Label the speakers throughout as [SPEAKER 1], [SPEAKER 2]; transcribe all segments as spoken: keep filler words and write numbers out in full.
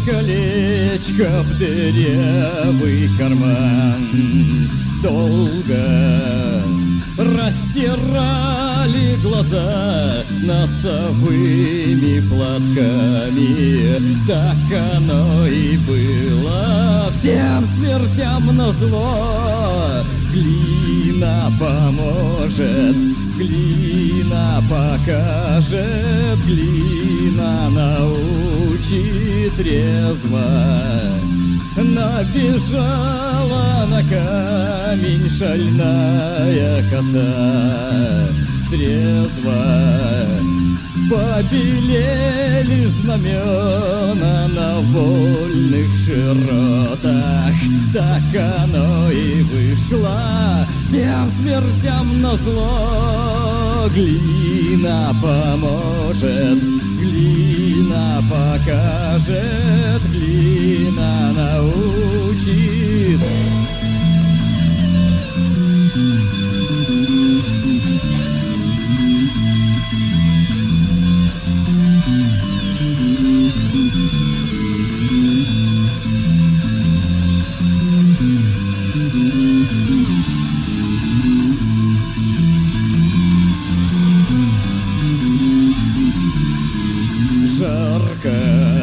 [SPEAKER 1] колечко в дырявый карман. Долго растирали глаза носовыми платками. Так оно и было, всем смертям назло. Глина поможет, глина покажет, глина научит трезво. Набежала на камень шальная коса. Трезво побелели знамена на вольных широтах. Так оно и вышло, всем смертям назло. Глина поможет, глина покажет, глина научит. Жарко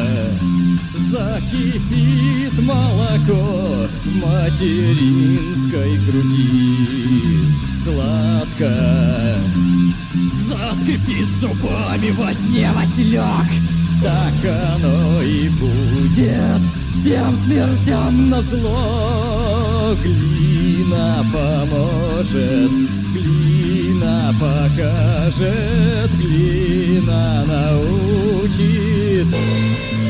[SPEAKER 1] закипит молоко в материнской груди. Сладко заскрипит зубами во сне Василек. Так оно и будет, всем смертям назло. Глина поможет, глина покажет, глина научит.